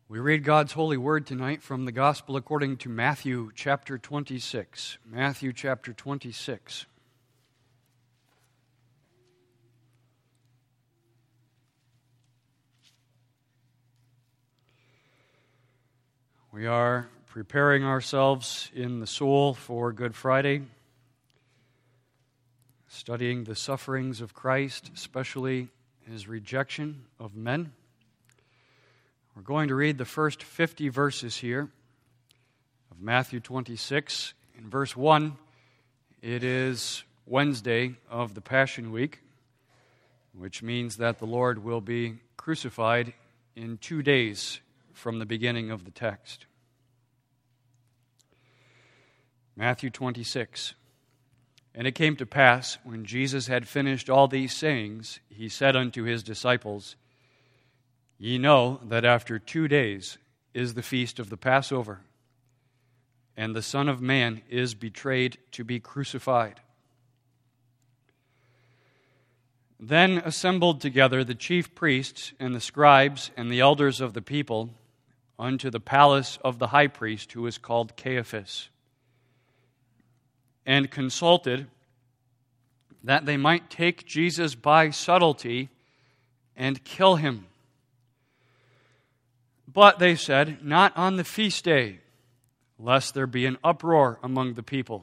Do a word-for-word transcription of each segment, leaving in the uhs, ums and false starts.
We read God's holy word tonight from the Gospel according to Matthew chapter twenty-six. Matthew chapter twenty-six. We are preparing ourselves in the soul for Good Friday, studying the sufferings of Christ, especially his rejection of men. We're going to read the first fifty verses here of Matthew twenty-six. In verse one, it is Wednesday of the Passion Week, which means that the Lord will be crucified in two days from the beginning of the text. Matthew twenty-six. And it came to pass, when Jesus had finished all these sayings, he said unto his disciples, Ye know that after two days is the feast of the Passover, and the Son of Man is betrayed to be crucified. Then assembled together the chief priests and the scribes and the elders of the people unto the palace of the high priest, who is called Caiaphas, and consulted that they might take Jesus by subtlety and kill him. But they said, Not on the feast day, lest there be an uproar among the people.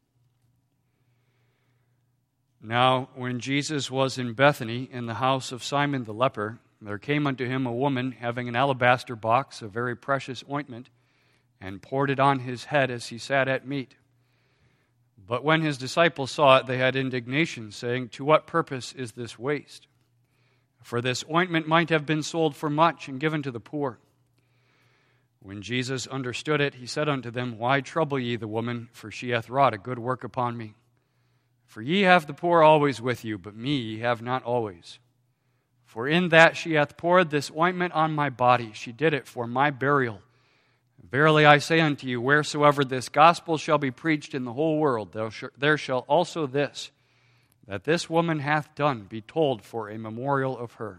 Now, when Jesus was in Bethany, in the house of Simon the leper, there came unto him a woman having an alabaster box of very precious ointment, and poured it on his head as he sat at meat. But when his disciples saw it, they had indignation, saying, To what purpose is this waste? For this ointment might have been sold for much and given to the poor. When Jesus understood it, he said unto them, Why trouble ye the woman? For she hath wrought a good work upon me. For ye have the poor always with you, but me ye have not always. For in that she hath poured this ointment on my body, she did it for my burial. Verily I say unto you, wheresoever this gospel shall be preached in the whole world, there shall also this, that this woman hath done, be told for a memorial of her.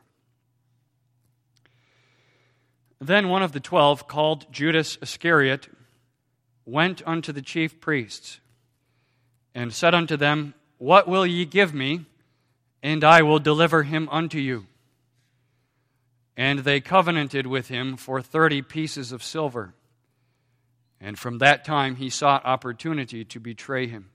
Then one of the twelve, called Judas Iscariot, went unto the chief priests, and said unto them, What will ye give me, and I will deliver him unto you? And they covenanted with him for thirty pieces of silver. And from that time he sought opportunity to betray him.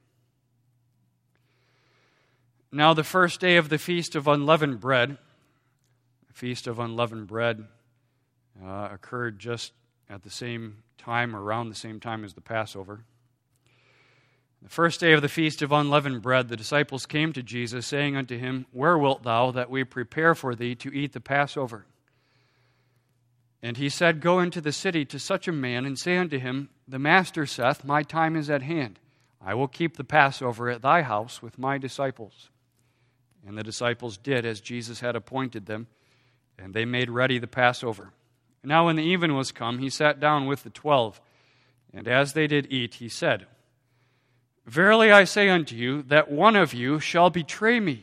Now the first day of the feast of unleavened bread, the feast of unleavened bread uh, occurred just at the same time, around the same time as the Passover. The first day of the feast of unleavened bread, the disciples came to Jesus, saying unto him, Where wilt thou that we prepare for thee to eat the Passover? And he said, Go into the city to such a man, and say unto him, The Master saith, My time is at hand. I will keep the Passover at thy house with my disciples. And the disciples did as Jesus had appointed them, and they made ready the Passover. Now when the even was come, he sat down with the twelve, and as they did eat, he said, Verily I say unto you, that one of you shall betray me.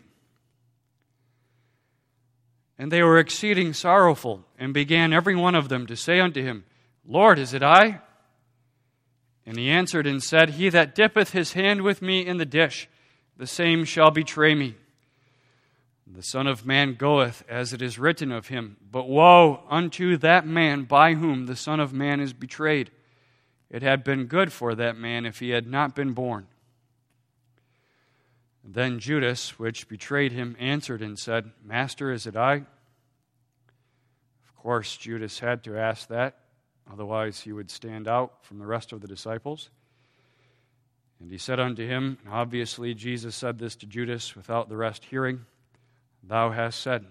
And they were exceeding sorrowful, and began every one of them to say unto him, Lord, is it I? And he answered and said, He that dippeth his hand with me in the dish, the same shall betray me. The Son of Man goeth, as it is written of him. But woe unto that man by whom the Son of Man is betrayed. It had been good for that man if he had not been born. Then Judas, which betrayed him, answered and said, Master, is it I? Of course, Judas had to ask that, otherwise he would stand out from the rest of the disciples. And he said unto him, and obviously Jesus said this to Judas without the rest hearing, Thou hast said.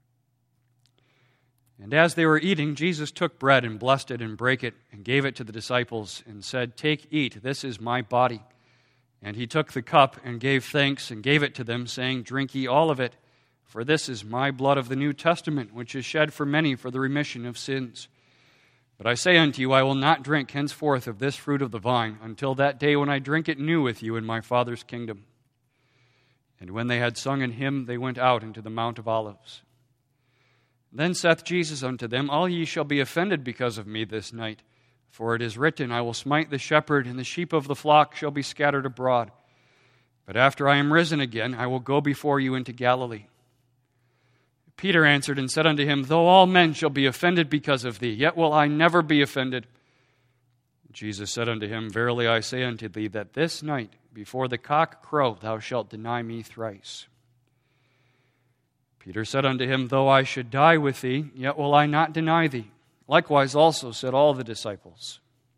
And as they were eating, Jesus took bread and blessed it and brake it and gave it to the disciples and said, Take, eat, this is my body. And he took the cup and gave thanks and gave it to them, saying, Drink ye all of it, for this is my blood of the New Testament, which is shed for many for the remission of sins. But I say unto you, I will not drink henceforth of this fruit of the vine, until that day when I drink it new with you in my Father's kingdom. And when they had sung an hymn, they went out into the Mount of Olives. Then saith Jesus unto them, All ye shall be offended because of me this night. For it is written, I will smite the shepherd, and the sheep of the flock shall be scattered abroad. But after I am risen again, I will go before you into Galilee. Peter answered and said unto him, Though all men shall be offended because of thee, yet will I never be offended. Jesus said unto him, Verily I say unto thee, that this night, before the cock crow, thou shalt deny me thrice. Peter said unto him, Though I should die with thee, yet will I not deny thee. Likewise also said all the disciples.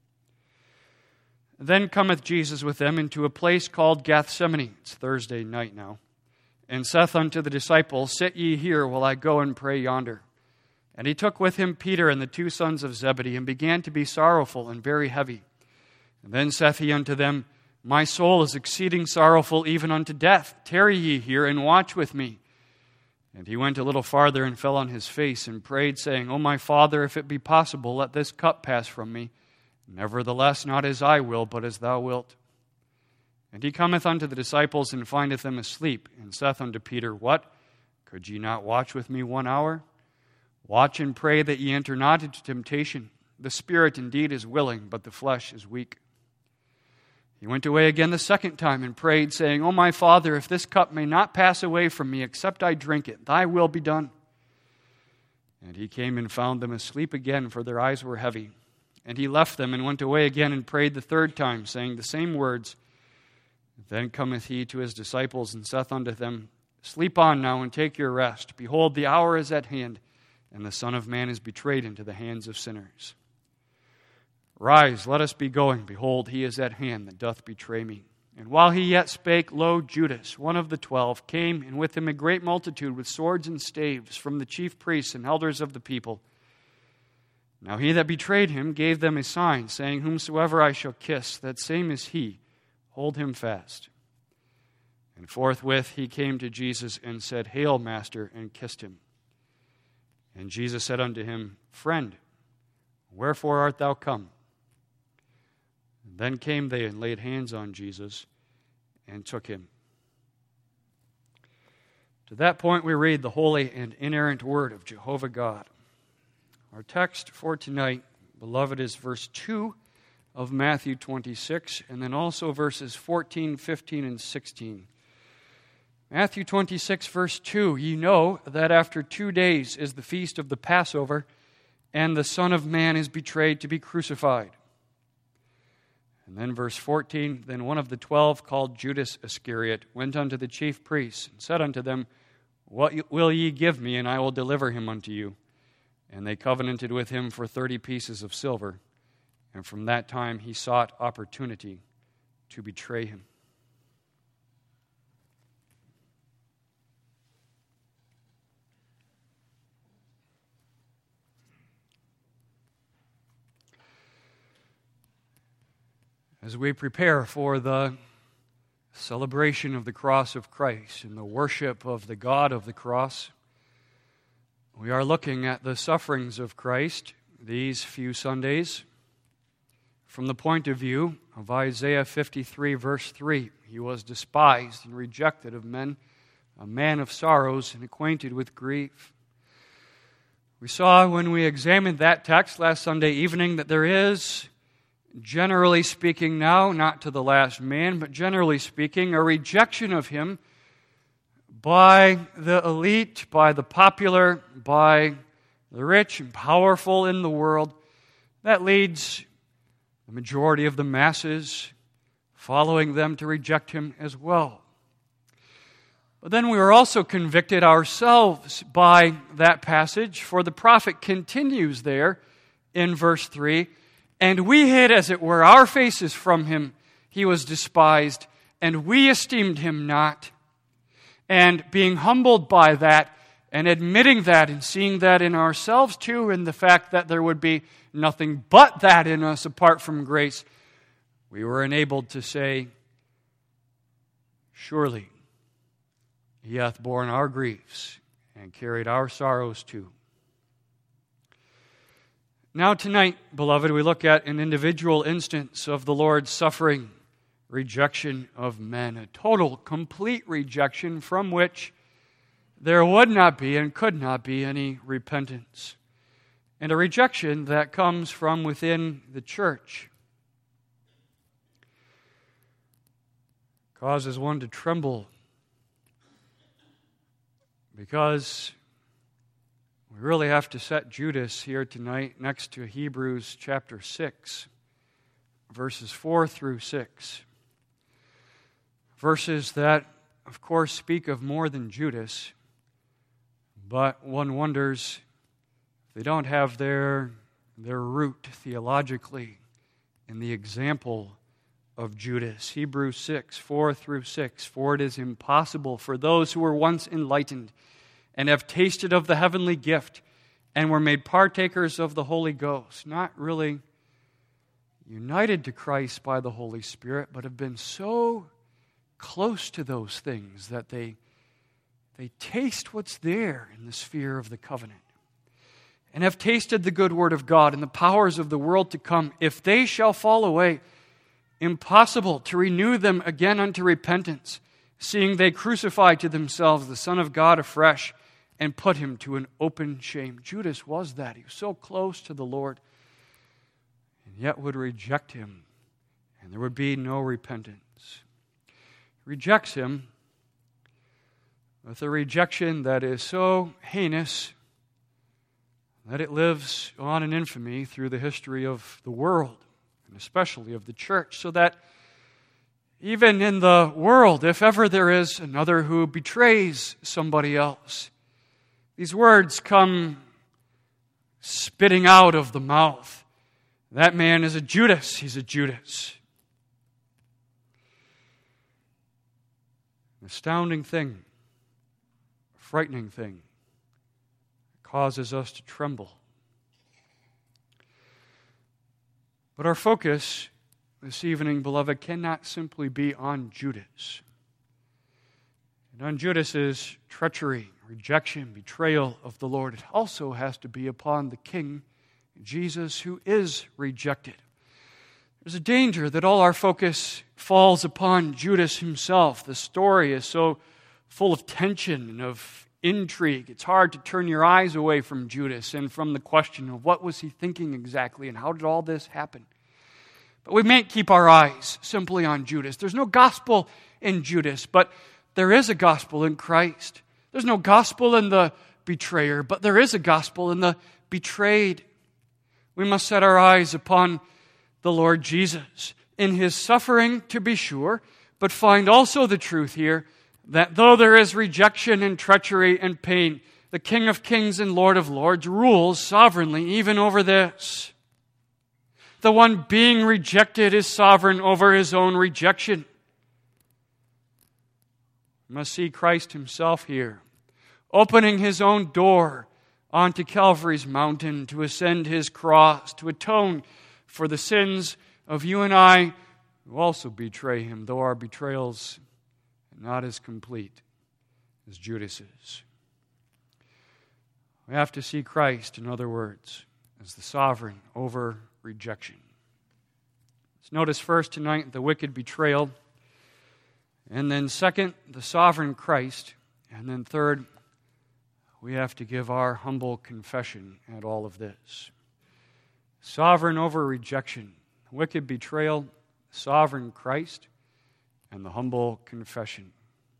Then cometh Jesus with them into a place called Gethsemane. It's Thursday night now. And saith unto the disciples, Sit ye here while I go and pray yonder. And he took with him Peter and the two sons of Zebedee, and began to be sorrowful and very heavy. And then saith he unto them, My soul is exceeding sorrowful even unto death. Tarry ye here and watch with me. And he went a little farther and fell on his face and prayed, saying, O my Father, if it be possible, let this cup pass from me. Nevertheless, not as I will, but as thou wilt. And he cometh unto the disciples and findeth them asleep, and saith unto Peter, What? Could ye not watch with me one hour? Watch and pray that ye enter not into temptation. The spirit indeed is willing, but the flesh is weak. He went away again the second time and prayed, saying, O my Father, if this cup may not pass away from me, except I drink it, thy will be done. And he came and found them asleep again, for their eyes were heavy. And he left them and went away again and prayed the third time, saying the same words. Then cometh he to his disciples and saith unto them, Sleep on now and take your rest. Behold, the hour is at hand, and the Son of Man is betrayed into the hands of sinners. Rise, let us be going. Behold, he is at hand that doth betray me. And while he yet spake, lo, Judas, one of the twelve, came, and with him a great multitude with swords and staves from the chief priests and elders of the people. Now he that betrayed him gave them a sign, saying, Whomsoever I shall kiss, that same is he. Hold him fast. And forthwith he came to Jesus and said, Hail, Master, and kissed him. And Jesus said unto him, Friend, wherefore art thou come? Then came they and laid hands on Jesus and took him. To that point we read the holy and inerrant word of Jehovah God. Our text for tonight, beloved, is verse two of Matthew twenty-six, and then also verses fourteen, fifteen, and sixteen. Matthew twenty-six, verse two, Ye know that after two days is the feast of the Passover, and the Son of Man is betrayed to be crucified. And then verse fourteen, Then one of the twelve, called Judas Iscariot, went unto the chief priests, and said unto them, What will ye give me, and I will deliver him unto you? And they covenanted with him for thirty pieces of silver. And from that time he sought opportunity to betray him. As we prepare for the celebration of the cross of Christ and the worship of the God of the cross, we are looking at the sufferings of Christ these few Sundays from the point of view of Isaiah fifty-three, verse three. He was despised and rejected of men, a man of sorrows and acquainted with grief. We saw when we examined that text last Sunday evening that there is, generally speaking now, not to the last man, but generally speaking, a rejection of him by the elite, by the popular, by the rich and powerful in the world. That leads the majority of the masses following them to reject him as well. But then we were also convicted ourselves by that passage, for the prophet continues there in verse three, And we hid, as it were, our faces from him. He was despised, and we esteemed him not. And being humbled by that, and admitting that, and seeing that in ourselves too, and the fact that there would be nothing but that in us apart from grace, we were enabled to say, Surely he hath borne our griefs, and carried our sorrows too. Now tonight, beloved, we look at an individual instance of the Lord's suffering, rejection of men, a total, complete rejection from which there would not be and could not be any repentance, and a rejection that comes from within the church causes one to tremble, because we really have to set Judas here tonight next to Hebrews chapter six, verses four through six. Verses that, of course, speak of more than Judas, but one wonders if they don't have their, their root theologically in the example of Judas. Hebrews six, four through six. For it is impossible for those who were once enlightened and have tasted of the heavenly gift and were made partakers of the Holy Ghost, not really united to Christ by the Holy Spirit, but have been so close to those things that they, they taste what's there in the sphere of the covenant, and have tasted the good word of God and the powers of the world to come. If they shall fall away, impossible to renew them again unto repentance, seeing they crucify to themselves the Son of God afresh and put him to an open shame. Judas was that. He was so close to the Lord, and yet would reject him, and there would be no repentance. He rejects him with a rejection that is so heinous that it lives on in infamy through the history of the world, and especially of the church, so that even in the world, if ever there is another who betrays somebody else, these words come spitting out of the mouth. That man is a Judas. He's a Judas. An astounding thing, a frightening thing, causes us to tremble. But our focus this evening, beloved, cannot simply be on Judas and on Judas's treachery, rejection, betrayal of the Lord. It also has to be upon the King, Jesus, who is rejected. There's a danger that all our focus falls upon Judas himself. The story is so full of tension and of intrigue. It's hard to turn your eyes away from Judas and from the question of what was he thinking exactly and how did all this happen. But we mayn't keep our eyes simply on Judas. There's no gospel in Judas, but there is a gospel in Christ. There's no gospel in the betrayer, but there is a gospel in the betrayed. We must set our eyes upon the Lord Jesus in his suffering, to be sure, but find also the truth here that though there is rejection and treachery and pain, the King of Kings and Lord of Lords rules sovereignly even over this. The one being rejected is sovereign over his own rejection. We must see Christ himself here, opening his own door onto Calvary's mountain to ascend his cross, to atone for the sins of you and I who also betray him, though our betrayals are not as complete as Judas's. We have to see Christ, in other words, as the sovereign over rejection. Let's notice first tonight the wicked betrayal, and then second, the sovereign Christ, and then third, we have to give our humble confession at all of this. Sovereign over rejection, wicked betrayal, sovereign Christ, and the humble confession.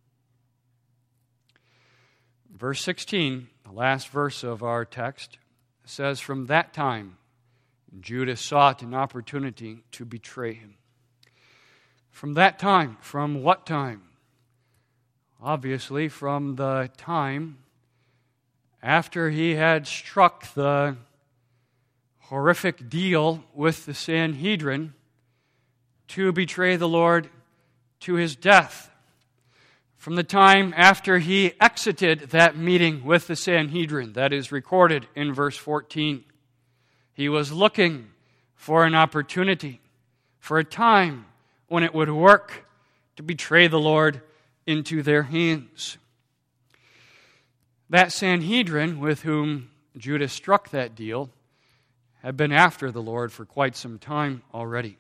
Verse sixteen, the last verse of our text, says, "From that time, Judas sought an opportunity to betray him." From that time, from what time? Obviously, from the time after he had struck the horrific deal with the Sanhedrin to betray the Lord to his death. From the time after he exited that meeting with the Sanhedrin, that is recorded in verse fourteen. He was looking for an opportunity, for a time when it would work to betray the Lord into their hands. That Sanhedrin with whom Judas struck that deal had been after the Lord for quite some time already.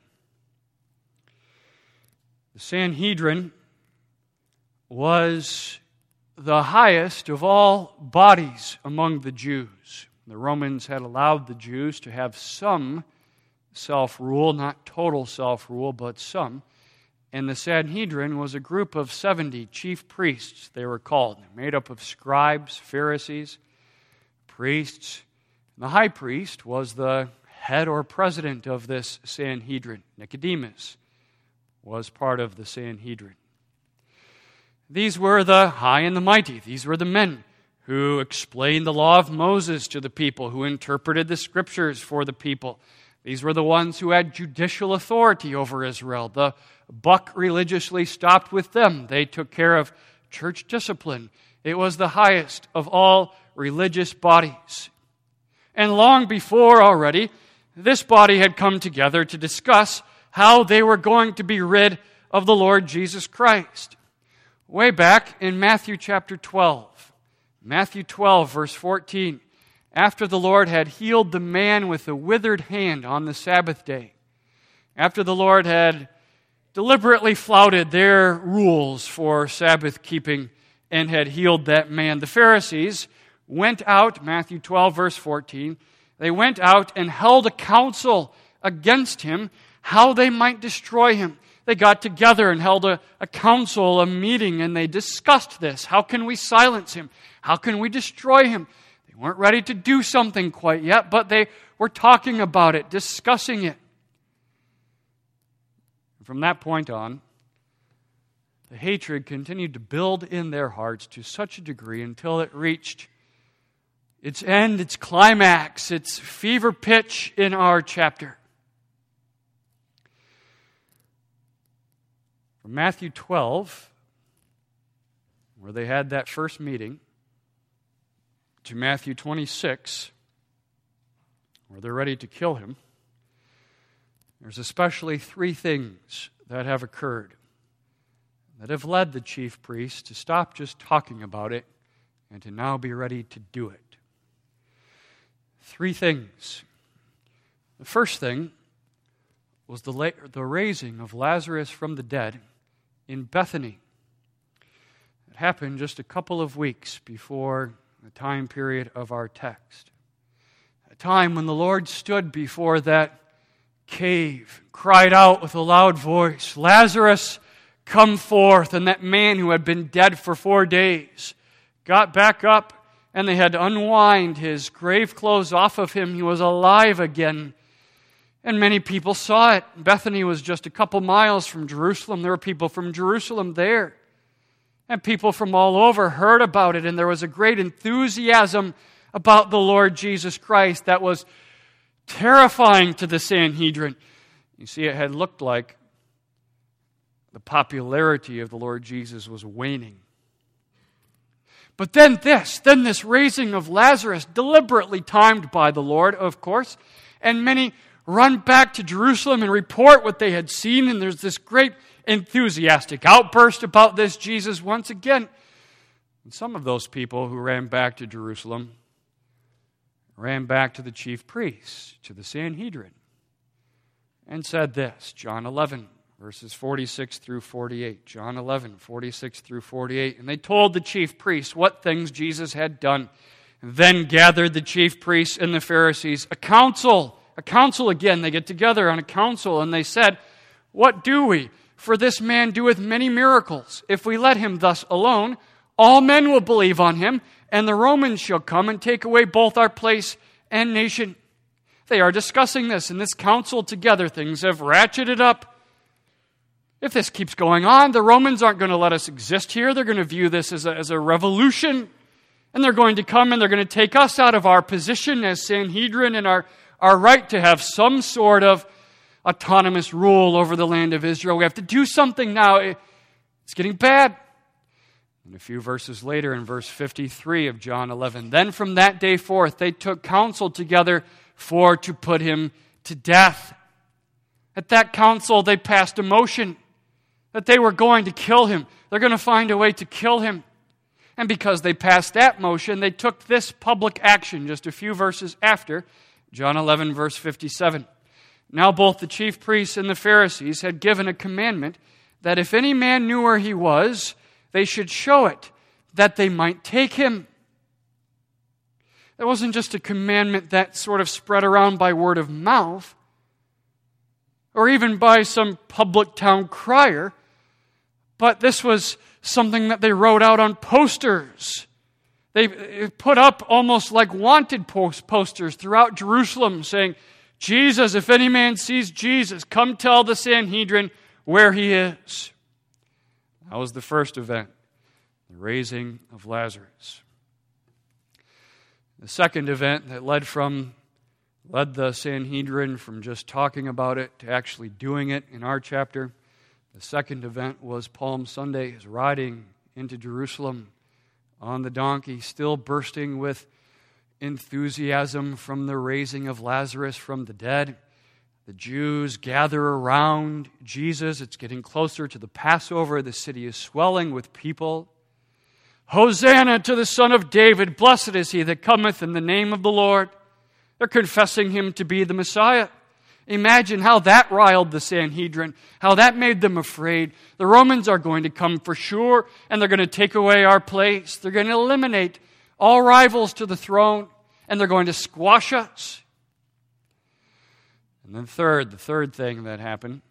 The Sanhedrin was the highest of all bodies among the Jews. The Romans had allowed the Jews to have some self-rule, not total self-rule, but some. And the Sanhedrin was a group of seventy chief priests, they were called, made up of scribes, Pharisees, priests. The high priest was the head or president of this Sanhedrin. Nicodemus was part of the Sanhedrin. These were the high and the mighty. These were the men who explained the law of Moses to the people, who interpreted the scriptures for the people. These were the ones who had judicial authority over Israel. The buck religiously stopped with them. They took care of church discipline. It was the highest of all religious bodies. And long before already, this body had come together to discuss how they were going to be rid of the Lord Jesus Christ. Way back in Matthew chapter twelve. Matthew twelve, verse fourteen. After the Lord had healed the man with the withered hand on the Sabbath day, after the Lord had deliberately flouted their rules for Sabbath keeping and had healed that man, the Pharisees went out, Matthew twelve, verse fourteen, they went out and held a council against him, how they might destroy him. They got together and held a, a council, a meeting, and they discussed this. How can we silence him? How can we destroy him? They weren't ready to do something quite yet, but they were talking about it, discussing it. From that point on, the hatred continued to build in their hearts to such a degree until it reached its end, its climax, its fever pitch in our chapter. From Matthew twelve, where they had that first meeting, to Matthew twenty-six, where they're ready to kill him, there's especially three things that have occurred that have led the chief priests to stop just talking about it and to now be ready to do it. Three things. The first thing was the, la- the raising of Lazarus from the dead in Bethany. It happened just a couple of weeks before the time period of our text. A time when the Lord stood before that cave, cried out with a loud voice, "Lazarus, come forth." And that man who had been dead for four days got back up, and they had to unwind his grave clothes off of him. He was alive again. And many people saw it. Bethany was just a couple miles from Jerusalem. There were people from Jerusalem there. And people from all over heard about it, and there was a great enthusiasm about the Lord Jesus Christ that was terrifying to the Sanhedrin. You see, it had looked like the popularity of the Lord Jesus was waning. But then this, then this raising of Lazarus, deliberately timed by the Lord, of course, and many run back to Jerusalem and report what they had seen, and there's this great enthusiastic outburst about this Jesus once again. And some of those people who ran back to Jerusalem ran back to the chief priests, to the Sanhedrin, and said this, John eleven, verses forty-six through forty-eight. John eleven, forty-six through forty-eight. And they told the chief priests what things Jesus had done. Then gathered the chief priests and the Pharisees a council. A council again. They get together on a council, and they said, "What do we? For this man doeth many miracles. If we let him thus alone, all men will believe on him, and the Romans shall come and take away both our place and nation." They are discussing this in this council together. Things have ratcheted up. If this keeps going on, the Romans aren't going to let us exist here. They're going to view this as a, as a revolution. And they're going to come and they're going to take us out of our position as Sanhedrin and our, our right to have some sort of autonomous rule over the land of Israel. We have to do something now. It's getting bad. And a few verses later, in verse fifty-three of John eleven, "Then from that day forth they took counsel together for to put him to death." At that council they passed a motion that they were going to kill him. They're going to find a way to kill him. And because they passed that motion, they took this public action just a few verses after, John eleven, verse fifty-seven. "Now both the chief priests and the Pharisees had given a commandment that if any man knew where he was, they should show it, that they might take him. It wasn't just a commandment that sort of spread around by word of mouth, or even by some public town crier, but this was something that they wrote out on posters. They put up almost like wanted post posters throughout Jerusalem saying, Jesus, if any man sees Jesus, come tell the Sanhedrin where he is. That was the first event, the raising of Lazarus. The second event that led from led the Sanhedrin from just talking about it to actually doing it in our chapter. The second event was Palm Sunday, his riding into Jerusalem on the donkey, still bursting with enthusiasm from the raising of Lazarus from the dead. The Jews gather around Jesus. It's getting closer to the Passover. The city is swelling with people. Hosanna to the Son of David. Blessed is he that cometh in the name of the Lord. They're confessing him to be the Messiah. Imagine how that riled the Sanhedrin, how that made them afraid. The Romans are going to come for sure, and they're going to take away our place. They're going to eliminate all rivals to the throne, and they're going to squash us. And then third, the third thing that happened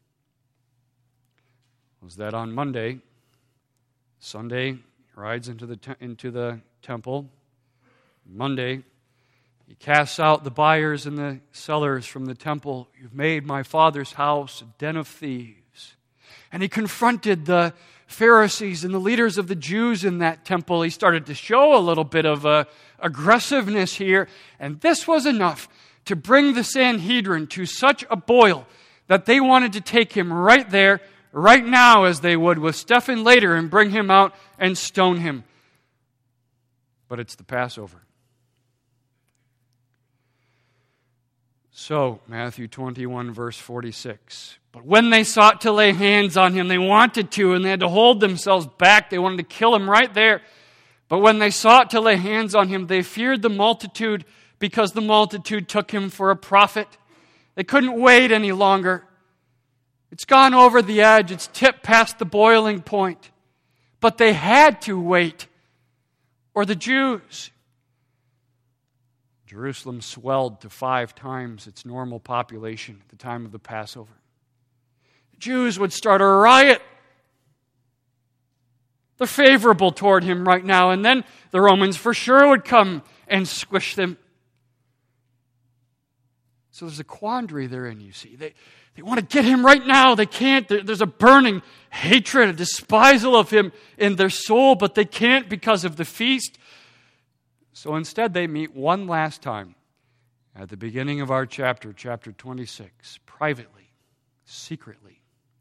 was that on Monday, Sunday, he rides into the, te- into the temple. Monday, he casts out the buyers and the sellers from the temple. You've made my Father's house a den of thieves. And he confronted the Pharisees and the leaders of the Jews in that temple. He started to show a little bit of uh, aggressiveness here. And this was enough to bring the Sanhedrin to such a boil that they wanted to take him right there, right now, as they would with Stephen later, and bring him out and stone him. But it's the Passover. So, Matthew twenty-one, verse forty-six. But when they sought to lay hands on him, they wanted to, and they had to hold themselves back. They wanted to kill him right there. But when they sought to lay hands on him, they feared the multitude, because the multitude took him for a prophet. They couldn't wait any longer. It's gone over the edge. It's tipped past the boiling point. But they had to wait, or the Jews. Jerusalem swelled to five times its normal population at the time of the Passover. The Jews would start a riot. They're favorable toward him right now, and then the Romans for sure would come and squish them. So there's a quandary therein, you see. They, they want to get him right now. They can't. There's a burning hatred, a despisal of him in their soul, but they can't because of the feast. So instead, they meet one last time at the beginning of our chapter, chapter twenty-six, privately, secretly.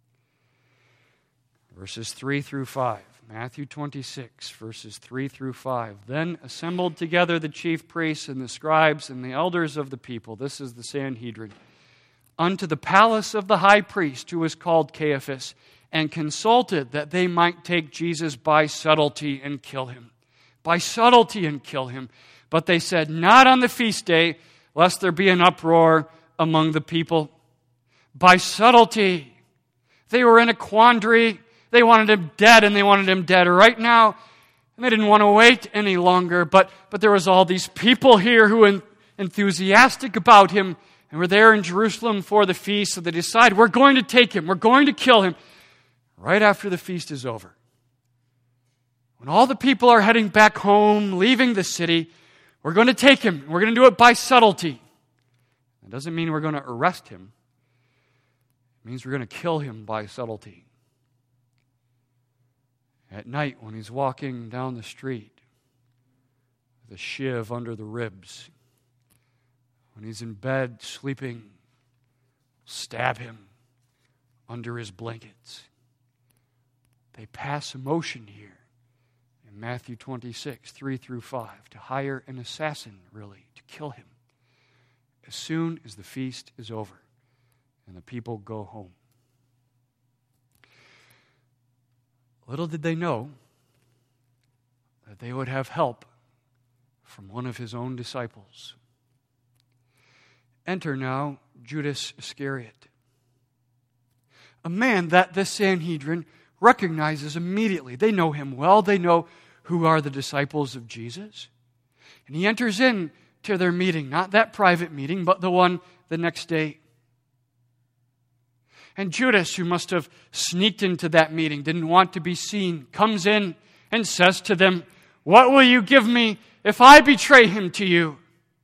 Verses three through five. Matthew twenty-six, verses three through five. Then assembled together the chief priests and the scribes and the elders of the people, this is the Sanhedrin, unto the palace of the high priest, who was called Caiaphas, and consulted that they might take Jesus by subtlety and kill him. By subtlety and kill him. But they said, not on the feast day, lest there be an uproar among the people. By subtlety. They were in a quandary. They wanted him dead, and they wanted him dead right now. And they didn't want to wait any longer. But, but there was all these people here who were enthusiastic about him, and were there in Jerusalem for the feast. So they decide, we're going to take him. We're going to kill him right after the feast is over. When all the people are heading back home, leaving the city, we're going to take him. We're going to do it by subtlety. It doesn't mean we're going to arrest him. It means we're going to kill him by subtlety. At night, when he's walking down the street with a shiv under the ribs, when he's in bed sleeping, stab him under his blankets. They pass a motion here. Matthew twenty-six, three through five, to hire an assassin, really, to kill him as soon as the feast is over and the people go home. Little did they know that they would have help from one of his own disciples. Enter now Judas Iscariot, a man that the Sanhedrin recognizes immediately. They know him well. They know who are the disciples of Jesus. And he enters in to their meeting, not that private meeting, but the one the next day. And Judas, who must have sneaked into that meeting, didn't want to be seen, comes in and says to them, "What will you give me if I betray him to you?"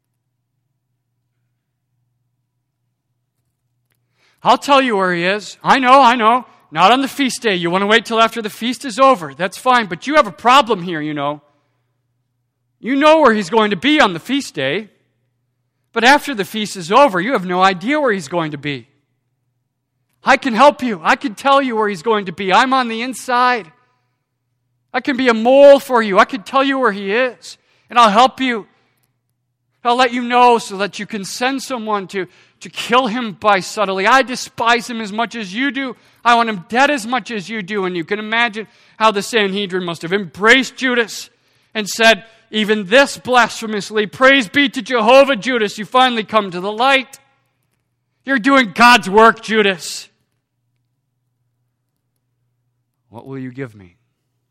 "I'll tell you where he is." "I know, I know. Not on the feast day. You want to wait till after the feast is over. That's fine. But you have a problem here, you know. You know where he's going to be on the feast day. But after the feast is over, you have no idea where he's going to be. I can help you. I can tell you where he's going to be. I'm on the inside. I can be a mole for you. I can tell you where he is. And I'll help you. I'll let you know so that you can send someone to, to kill him by subtly. I despise him as much as you do. I want him dead as much as you do." And you can imagine how the Sanhedrin must have embraced Judas and said, "Even this blasphemously, praise be to Jehovah, Judas, you finally come to the light. You're doing God's work, Judas. What will you give me?"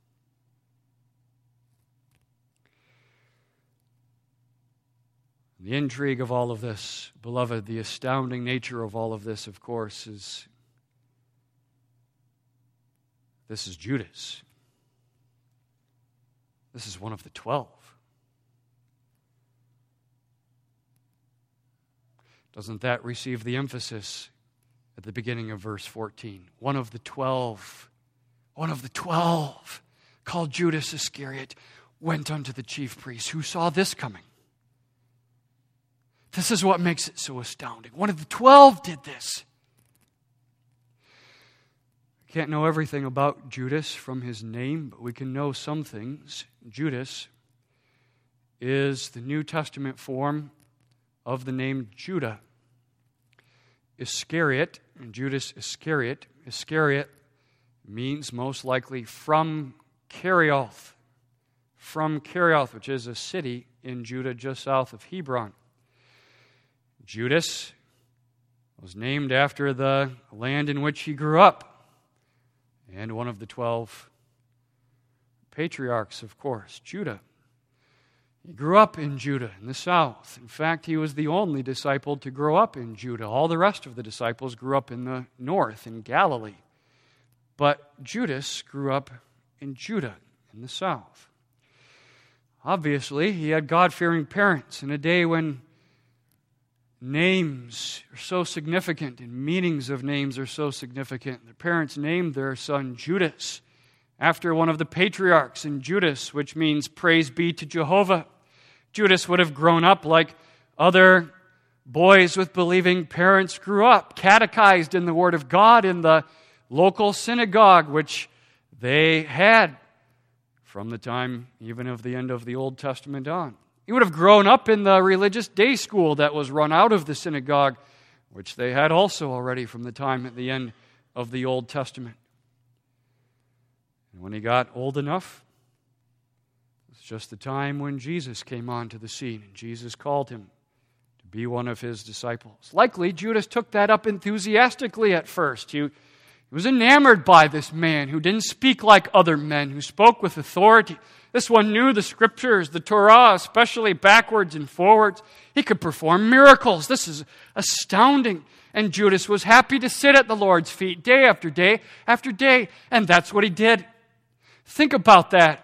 The intrigue of all of this, beloved, the astounding nature of all of this, of course, is this is Judas. This is one of the twelve. Doesn't that receive the emphasis at the beginning of verse fourteen? One of the twelve, one of the twelve, called Judas Iscariot, went unto the chief priests, who saw this coming. This is what makes it so astounding. One of the twelve did this. We can't know everything about Judas from his name, but we can know some things. Judas is the New Testament form of the name Judah. Iscariot, and Judas Iscariot, Iscariot means most likely from Kerioth, from Kerioth, which is a city in Judah just south of Hebron. Judas was named after the land in which he grew up, and one of the twelve patriarchs, of course, Judah. He grew up in Judah, in the south. In fact, he was the only disciple to grow up in Judah. All the rest of the disciples grew up in the north, in Galilee. But Judas grew up in Judah, in the south. Obviously, he had God-fearing parents in a day when names are so significant and meanings of names are so significant. The parents named their son Judas after one of the patriarchs in Judas, which means praise be to Jehovah. Judas would have grown up like other boys with believing parents grew up, catechized in the Word of God in the local synagogue, which they had from the time even of the end of the Old Testament on. He would have grown up in the religious day school that was run out of the synagogue, which they had also already from the time at the end of the Old Testament. And when he got old enough, it was just the time when Jesus came onto the scene, and Jesus called him to be one of his disciples. Likely, Judas took that up enthusiastically at first. He, he was enamored by this man who didn't speak like other men, who spoke with authority. This one knew the Scriptures, the Torah, especially backwards and forwards. He could perform miracles. This is astounding. And Judas was happy to sit at the Lord's feet day after day after day. And that's what he did. Think about that.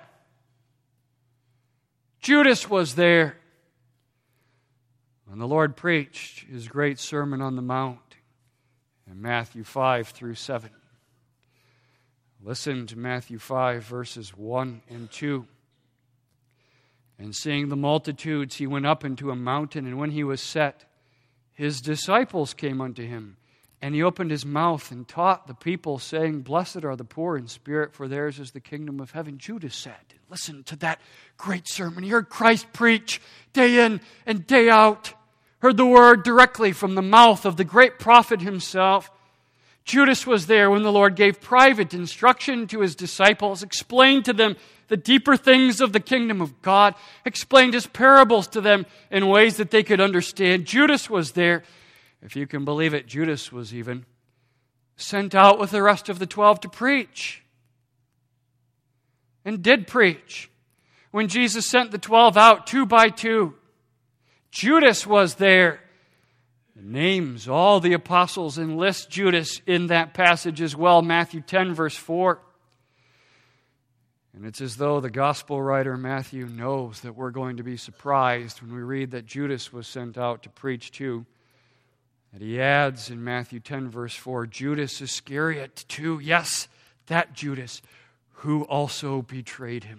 Judas was there when the Lord preached his great Sermon on the Mount in Matthew five through seven. Listen to Matthew five, verses one and two. And seeing the multitudes, he went up into a mountain, and when he was set, his disciples came unto him. And he opened his mouth and taught the people, saying, Blessed are the poor in spirit, for theirs is the kingdom of heaven. Judas said, listen to that great sermon. He heard Christ preach day in and day out. Heard the word directly from the mouth of the great prophet himself. Judas was there when the Lord gave private instruction to his disciples, explained to them the deeper things of the kingdom of God, explained his parables to them in ways that they could understand. Judas was there. If you can believe it, Judas was even sent out with the rest of the twelve to preach. And did preach. When Jesus sent the twelve out two by two, Judas was there. The names all the apostles enlist Judas in that passage as well, Matthew ten, verse four. And it's as though the gospel writer Matthew knows that we're going to be surprised when we read that Judas was sent out to preach too. And he adds in Matthew ten, verse four, Judas Iscariot too. Yes, that Judas who also betrayed him.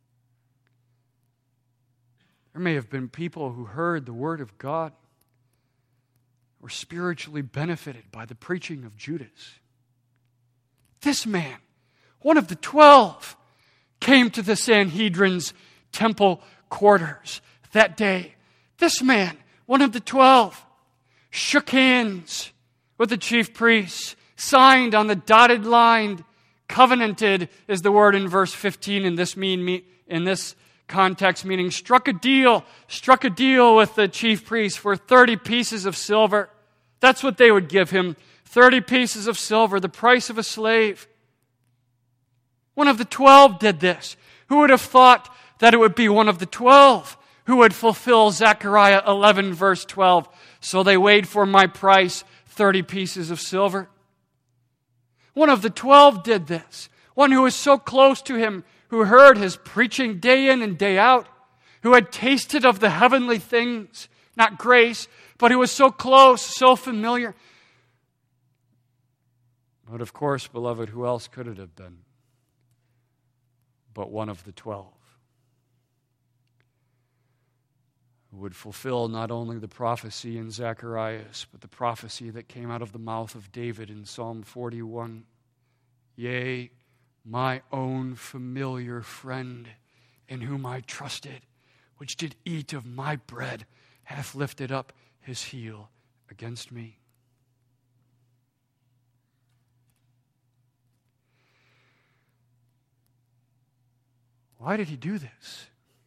There may have been people who heard the word of God, were spiritually benefited by the preaching of Judas. This man, one of the twelve, came to the Sanhedrin's temple quarters that day. This man, one of the twelve, shook hands with the chief priests, signed on the dotted line, covenanted is the word in verse fifteen in this mean in this context, meaning struck a deal, struck a deal with the chief priest for thirty pieces of silver. That's what they would give him, thirty pieces of silver, the price of a slave. One of the twelve did this. Who would have thought that it would be one of the twelve who would fulfill Zechariah eleven, verse twelve? So they weighed for my price thirty pieces of silver. One of the twelve did this. One who was so close to him, who heard his preaching day in and day out, who had tasted of the heavenly things, not grace, but who was so close, so familiar. But of course, beloved, who else could it have been but one of the twelve, who would fulfill not only the prophecy in Zacharias, but the prophecy that came out of the mouth of David in Psalm forty-one. Yea, my own familiar friend, in whom I trusted, which did eat of my bread, hath lifted up his heel against me. Why did he do this?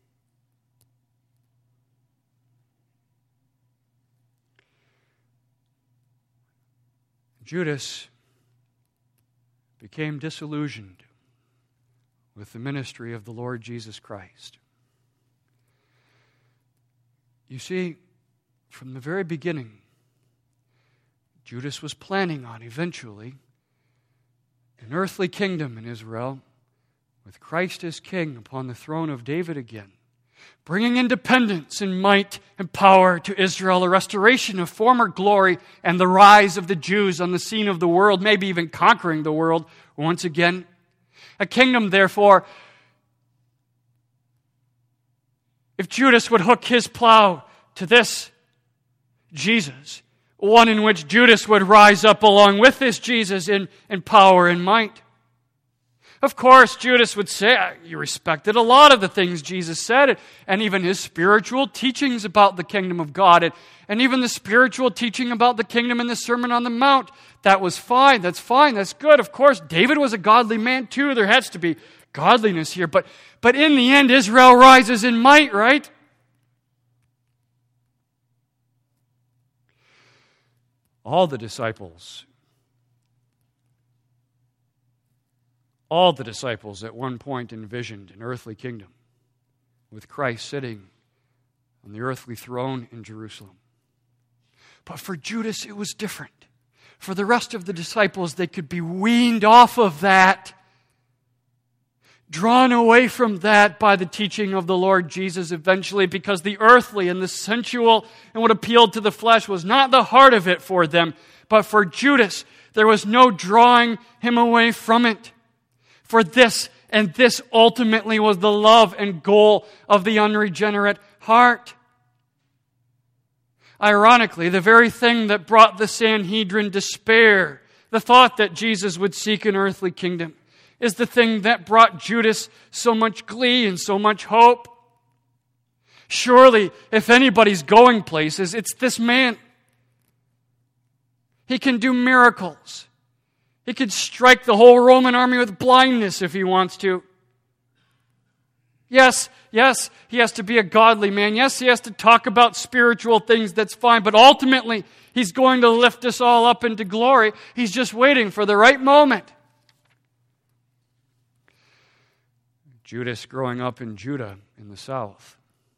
Judas became disillusioned with the ministry of the Lord Jesus Christ. You see, from the very beginning, Judas was planning on eventually an earthly kingdom in Israel with Christ as king upon the throne of David again, bringing independence and might and power to Israel, a restoration of former glory and the rise of the Jews on the scene of the world, maybe even conquering the world once again. A kingdom, therefore, if Judas would hook his plow to this Jesus, one in which Judas would rise up along with this Jesus in, in power and might. Of course, Judas would say, you respected a lot of the things Jesus said, and even his spiritual teachings about the kingdom of God, and, and even the spiritual teaching about the kingdom in the Sermon on the Mount. That was fine, that's fine, that's good. Of course, David was a godly man too. There has to be godliness here. But, but in the end, Israel rises in might, right? All the disciples All the disciples at one point envisioned an earthly kingdom with Christ sitting on the earthly throne in Jerusalem. But for Judas, it was different. For the rest of the disciples, they could be weaned off of that, drawn away from that by the teaching of the Lord Jesus eventually, because the earthly and the sensual and what appealed to the flesh was not the heart of it for them. But for Judas, there was no drawing him away from it. For this, and this ultimately was the love and goal of the unregenerate heart. Ironically, the very thing that brought the Sanhedrin despair, the thought that Jesus would seek an earthly kingdom, is the thing that brought Judas so much glee and so much hope. Surely, if anybody's going places, it's this man. He can do miracles. He could strike the whole Roman army with blindness if he wants to. Yes, yes, he has to be a godly man. Yes, he has to talk about spiritual things. That's fine. But ultimately, he's going to lift us all up into glory. He's just waiting for the right moment. Judas, growing up in Judah in the south,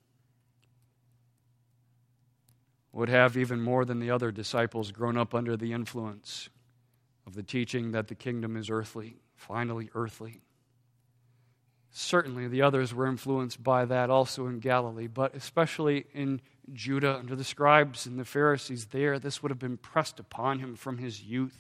would have, even more than the other disciples, grown up under the influence of the teaching that the kingdom is earthly, finally earthly. Certainly the others were influenced by that also in Galilee, but especially in Judah, under the scribes and the Pharisees there, this would have been pressed upon him from his youth.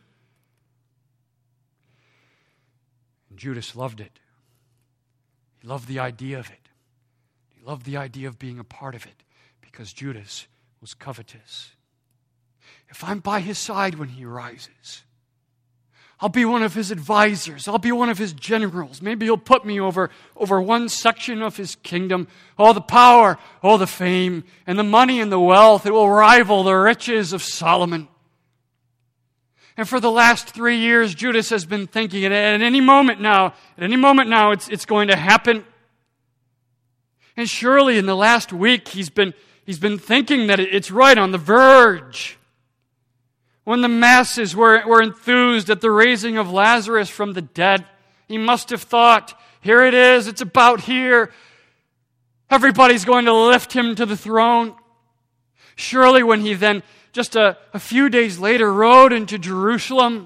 And Judas loved it. He loved the idea of it. He loved the idea of being a part of it, because Judas was covetous. If I'm by his side when he rises, I'll be one of his advisors. I'll be one of his generals. Maybe he'll put me over, over one section of his kingdom. Oh, the power, oh, the fame, and the money and the wealth. It will rival the riches of Solomon. And for the last three years, Judas has been thinking, at any moment now, at any moment now, it's, it's going to happen. And surely in the last week, he's been He's been thinking that it's right on the verge. When the masses were, were enthused at the raising of Lazarus from the dead, he must have thought, here it is, it's about here. Everybody's going to lift him to the throne. Surely when he then, just a, a few days later, rode into Jerusalem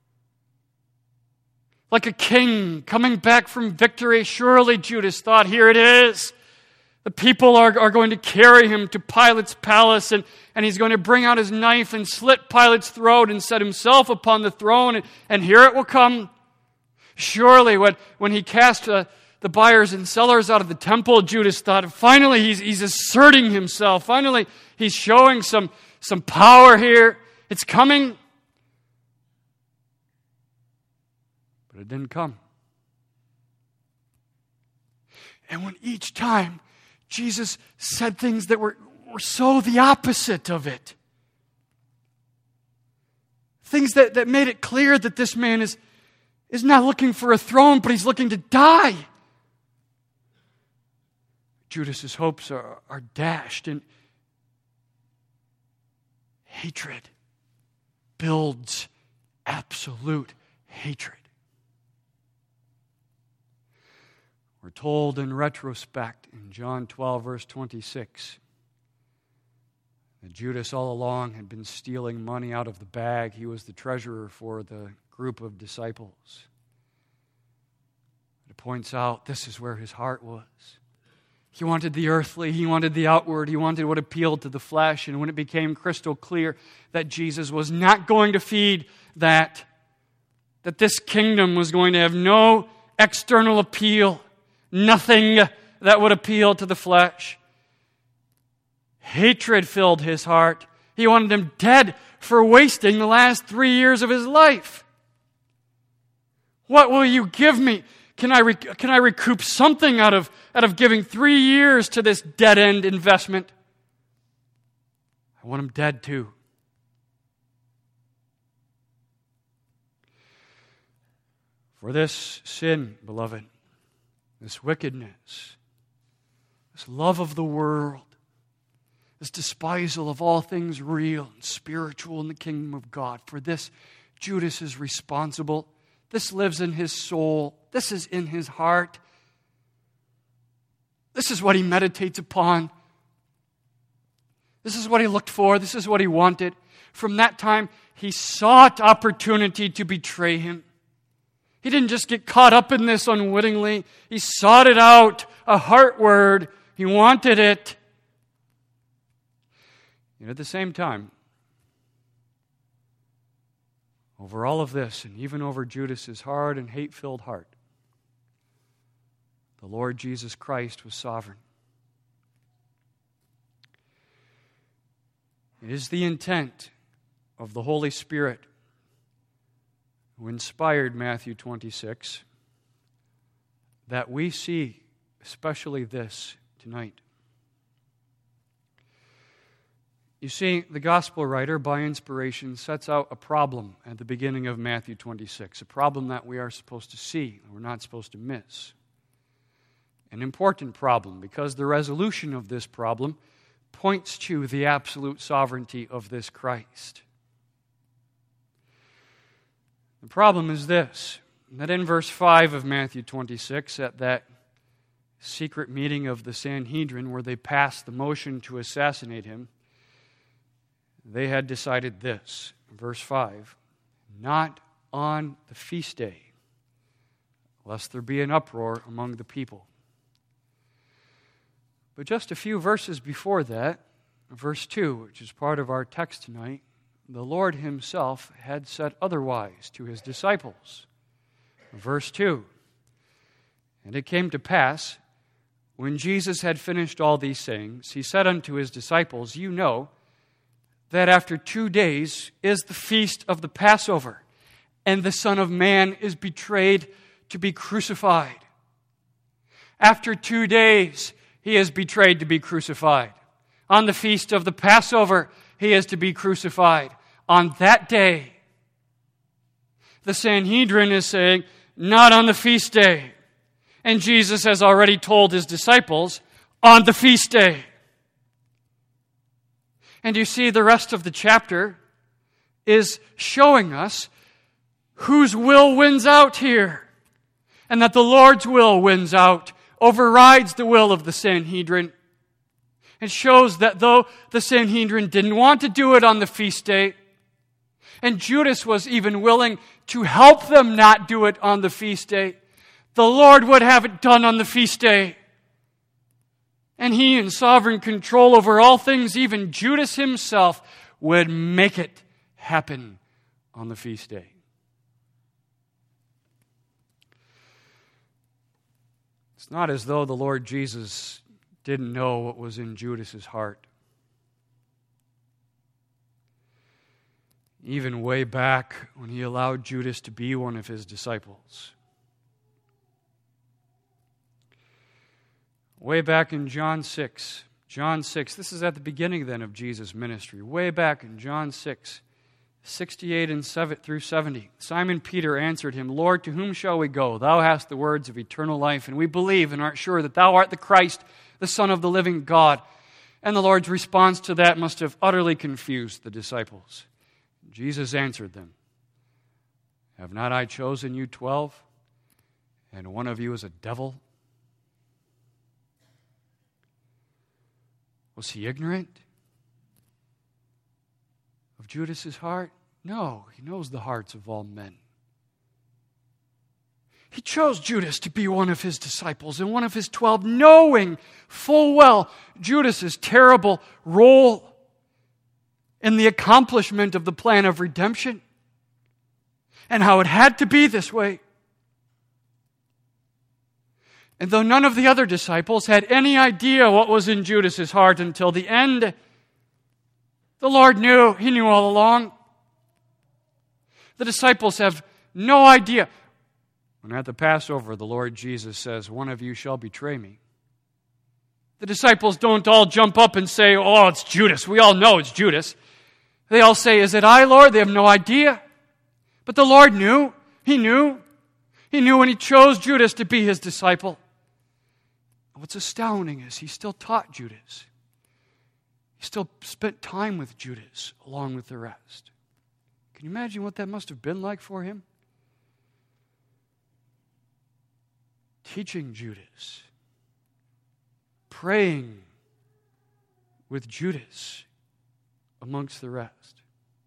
like a king coming back from victory, surely Judas thought, here it is. The people are, are going to carry him to Pilate's palace, and, and he's going to bring out his knife and slit Pilate's throat and set himself upon the throne, and, and here it will come. Surely when, when he cast uh, the buyers and sellers out of the temple, Judas thought, finally he's, he's asserting himself. Finally he's showing some, some power here. It's coming. But it didn't come. And when each time Jesus said things that were, were so the opposite of it. Things that, that made it clear that this man is, is not looking for a throne, but he's looking to die. Judas's hopes are, are dashed, and hatred builds absolute hatred. We're told in retrospect in John twelve, verse twenty-six, that Judas all along had been stealing money out of the bag. He was the treasurer for the group of disciples. It points out this is where his heart was. He wanted the earthly, he wanted the outward, he wanted what appealed to the flesh. And when it became crystal clear that Jesus was not going to feed that, that this kingdom was going to have no external appeal, nothing that would appeal to the flesh, hatred filled his heart. He wanted him dead for wasting the last three years of his life. What will you give me? Can I, rec- can I recoup something out of, out of giving three years to this dead-end investment? I want him dead too. For this sin, beloved, this wickedness, this love of the world, this despisal of all things real and spiritual in the kingdom of God, for this Judas is responsible. This lives in his soul. This is in his heart. This is what he meditates upon. This is what he looked for. This is what he wanted. From that time, he sought opportunity to betray him. He didn't just get caught up in this unwittingly. He sought it out, a heart word. He wanted it. And at the same time, over all of this, and even over Judas's hard and hate-filled heart, the Lord Jesus Christ was sovereign. It is the intent of the Holy Spirit who inspired Matthew twenty-six that we see especially this tonight. You see, the gospel writer, by inspiration, sets out a problem at the beginning of Matthew twenty-six, a problem that we are supposed to see, and we're not supposed to miss. An important problem, because the resolution of this problem points to the absolute sovereignty of this Christ. The problem is this: that in verse five of Matthew twenty-six, at that secret meeting of the Sanhedrin where they passed the motion to assassinate him, they had decided this, verse five, not on the feast day, lest there be an uproar among the people. But just a few verses before that, verse two, which is part of our text tonight, the Lord himself had said otherwise to his disciples. Verse two, and it came to pass, when Jesus had finished all these sayings, he said unto his disciples, you know that after two days is the feast of the Passover, and the Son of Man is betrayed to be crucified. After two days, he is betrayed to be crucified. On the feast of the Passover, he is to be crucified. On that day, the Sanhedrin is saying, not on the feast day. And Jesus has already told his disciples, on the feast day. And you see, the rest of the chapter is showing us whose will wins out here. And that the Lord's will wins out, overrides the will of the Sanhedrin. It shows that though the Sanhedrin didn't want to do it on the feast day, and Judas was even willing to help them not do it on the feast day, the Lord would have it done on the feast day. And he, in sovereign control over all things, even Judas himself, would make it happen on the feast day. It's not as though the Lord Jesus didn't know what was in Judas's heart. Even way back when he allowed Judas to be one of his disciples. Way back in John six, John six, this is at the beginning then of Jesus' ministry. Way back in John six, sixty-eight and seven through seventy. Simon Peter answered him, Lord, to whom shall we go? Thou hast the words of eternal life, and we believe and are sure that thou art the Christ, the Son of the living God. And the Lord's response to that must have utterly confused the disciples. Jesus answered them, have not I chosen you twelve, and one of you is a devil? Was he ignorant of Judas's heart? No, he knows the hearts of all men. He chose Judas to be one of his disciples and one of his twelve, knowing full well Judas's terrible role in the accomplishment of the plan of redemption and how it had to be this way. And though none of the other disciples had any idea what was in Judas's heart until the end, the Lord knew. He knew all along. The disciples have no idea. When at the Passover, the Lord Jesus says, one of you shall betray me. The disciples don't all jump up and say, oh, it's Judas. We all know it's Judas. They all say, is it I, Lord? They have no idea. But the Lord knew. He knew. He knew when he chose Judas to be his disciple. What's astounding is he still taught Judas. He still spent time with Judas along with the rest. Can you imagine what that must have been like for him? Teaching Judas. Praying with Judas amongst the rest.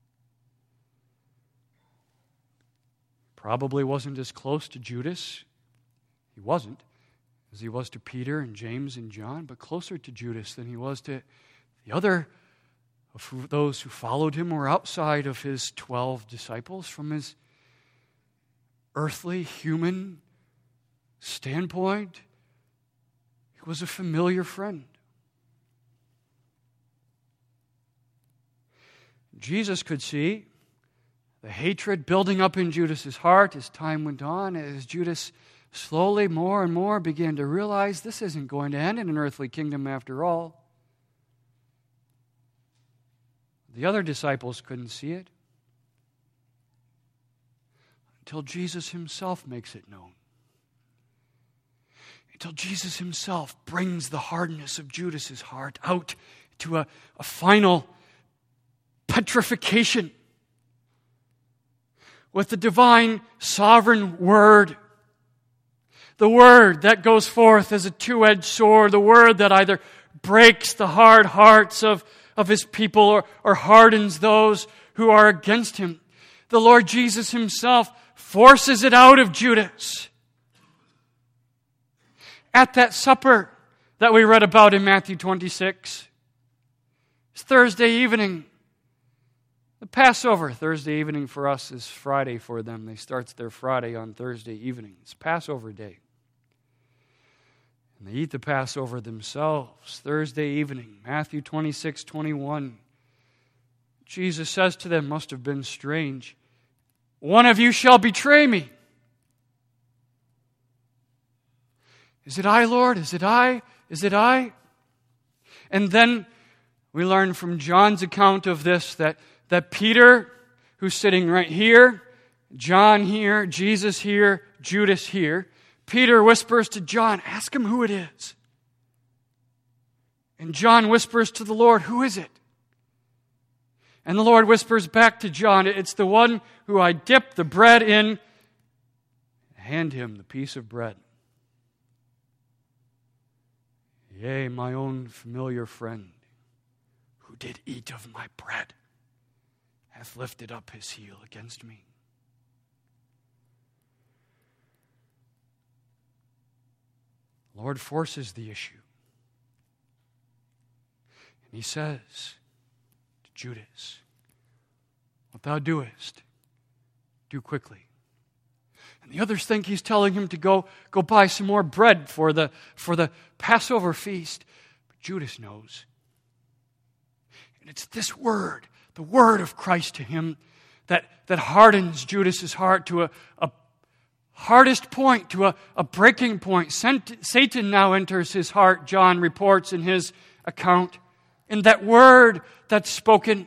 Probably wasn't as close to Judas. He wasn't. As he was to Peter and James and John, but closer to Judas than he was to the other of those who followed him or outside of his twelve disciples. From his earthly, human standpoint, he was a familiar friend. Jesus could see the hatred building up in Judas's heart as time went on, as Judas slowly, more and more, began to realize this isn't going to end in an earthly kingdom after all. The other disciples couldn't see it until Jesus himself makes it known. Until Jesus himself brings the hardness of Judas's heart out to a, a final petrification. with the divine sovereign Word. The Word that goes forth as a two-edged sword, the Word that either breaks the hard hearts of, of His people or, or hardens those who are against Him. The Lord Jesus Himself forces it out of Judas. At that supper that we read about in Matthew twenty-six, it's Thursday evening. The Passover, Thursday evening for us is Friday for them. They start their Friday on Thursday evening. It's Passover day. And they eat the Passover themselves Thursday evening. Matthew twenty-six, twenty-one. Jesus says to them, must have been strange, one of you shall betray me. Is it I, Lord? Is it I? Is it I? And then we learn from John's account of this that, that Peter, who's sitting right here, John here, Jesus here, Judas here, Peter whispers to John, ask him who it is. And John whispers to the Lord, who is it? And the Lord whispers back to John, it's the one who I dip the bread in, hand him the piece of bread. Yea, my own familiar friend, who did eat of my bread, hath lifted up his heel against me. The Lord forces the issue. And He says to Judas, what thou doest, do quickly. And the others think He's telling him to go, go buy some more bread for the, for the Passover feast. But Judas knows. And it's this word, the word of Christ to him, that, that hardens Judas's heart to a, a hardest point, to a, a breaking point. Satan now enters his heart, John reports in his account. And that word that's spoken,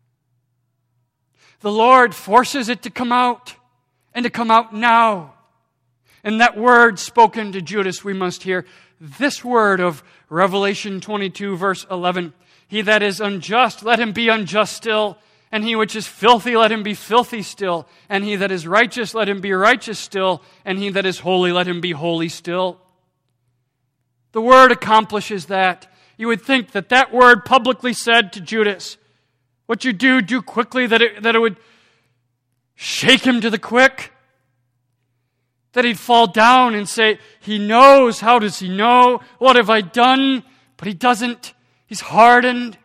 the Lord forces it to come out, and to come out now. And that word spoken to Judas, we must hear this word of Revelation twenty-two, verse eleven. He that is unjust, let him be unjust still. And he which is filthy, let him be filthy still. And he that is righteous, let him be righteous still. And he that is holy, let him be holy still. The word accomplishes that. You would think that that word publicly said to Judas, what you do, do quickly, that it, that it would shake him to the quick. That he'd fall down and say, he knows, how does he know? What have I done? But he doesn't. He's hardened.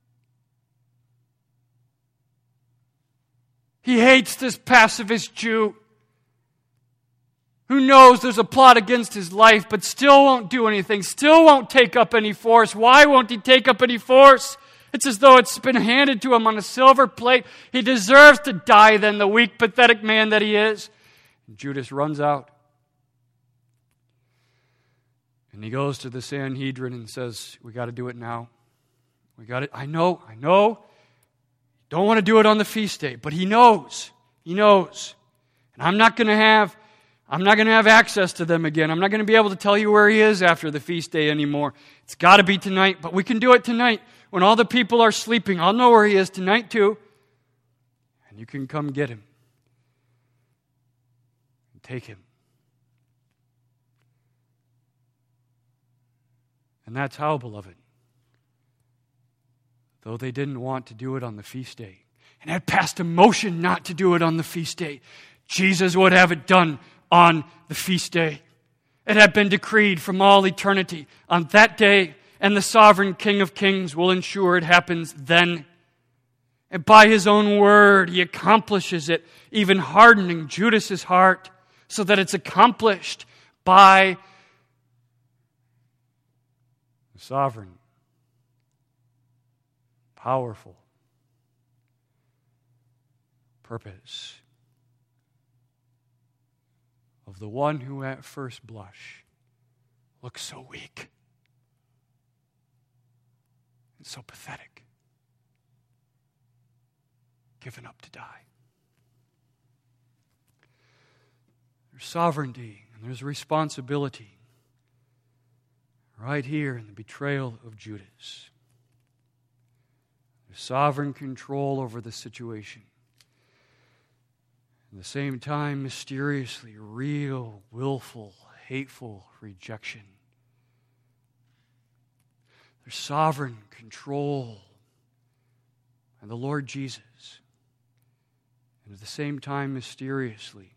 He hates this pacifist Jew who knows there's a plot against his life, but still won't do anything, still won't take up any force. Why won't he take up any force? It's as though it's been handed to him on a silver plate. He deserves to die then, the weak, pathetic man that he is. And Judas runs out. And he goes to the Sanhedrin and says, we got to do it now. We got it. I know, I know. Don't want to do it on the feast day, but he knows. He knows. And I'm not going to have I'm not going to have access to them again. I'm not going to be able to tell you where he is after the feast day anymore. It's got to be tonight, but we can do it tonight. When all the people are sleeping, I'll know where he is tonight too. And you can come get him. And take him. And that's how, beloved, though they didn't want to do it on the feast day, and had passed a motion not to do it on the feast day, Jesus would have it done on the feast day. It had been decreed from all eternity on that day, and the sovereign King of Kings will ensure it happens then. And by His own word, He accomplishes it, even hardening Judas's heart, so that it's accomplished by the sovereign, powerful purpose of the one who at first blush looks so weak and so pathetic, given up to die. There's sovereignty and there's responsibility right here in the betrayal of Judas. There's sovereign control over the situation. At the same time, mysteriously, real, willful, hateful rejection. There's sovereign control and the Lord Jesus. And at the same time, mysteriously,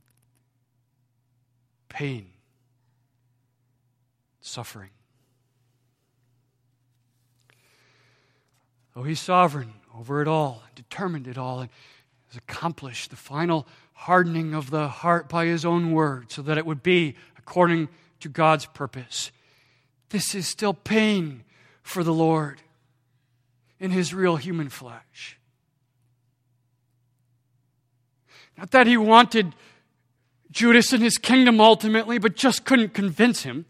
pain, suffering. Oh, He's sovereign over it all, determined it all, and has accomplished the final hardening of the heart by His own word so that it would be according to God's purpose. This is still pain for the Lord in His real human flesh. Not that He wanted Judas in His kingdom ultimately, but just couldn't convince him.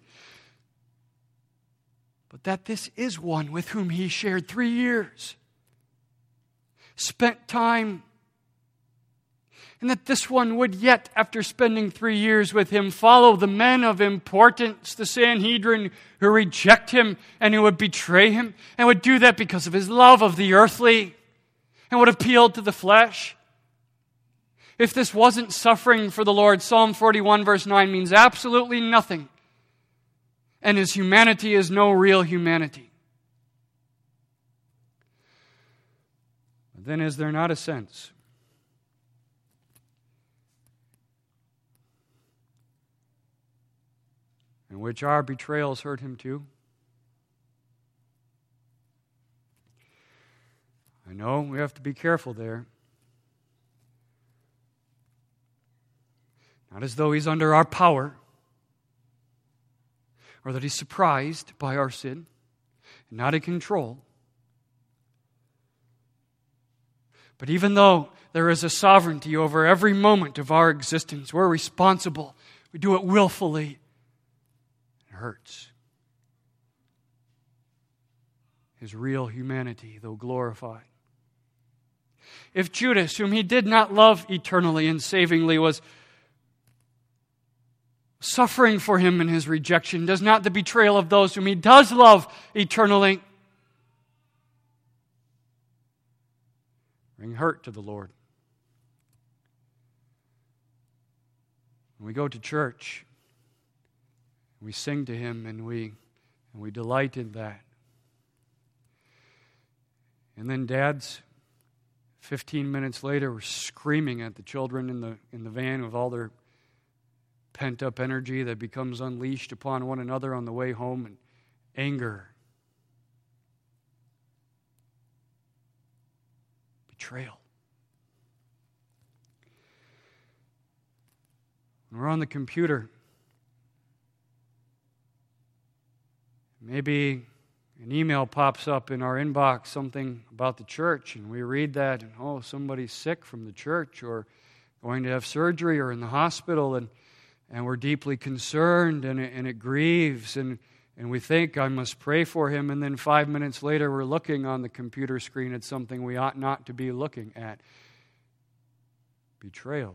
But that this is one with whom He shared three years, spent time, and that this one would yet, after spending three years with Him, follow the men of importance, the Sanhedrin, who reject Him and who would betray Him, and would do that because of His love of the earthly and would appeal to the flesh. If this wasn't suffering for the Lord, Psalm forty-one verse nine means absolutely nothing. And His humanity is no real humanity. But then is there not a sense in which our betrayals hurt Him too? I know we have to be careful there. Not as though He's under our power, or that He's surprised by our sin, and not in control. But even though there is a sovereignty over every moment of our existence, we're responsible. We do it willfully. It hurts. His real humanity, though glorified. If Judas, whom He did not love eternally and savingly, was suffering for Him in His rejection, does not the betrayal of those whom He does love eternally bring hurt to the Lord? When we go to church, we sing to Him and we and we delight in that. And then dads, fifteen minutes later, were screaming at the children in the in the van with all their pent-up energy that becomes unleashed upon one another on the way home, and anger, betrayal. When we're on the computer, maybe an email pops up in our inbox, something about the church, and we read that, and oh, somebody's sick from the church, or going to have surgery, or in the hospital, and And we're deeply concerned, and it, and it grieves, and, and we think, I must pray for him, and then five minutes later we're looking on the computer screen at something we ought not to be looking at. Betrayal.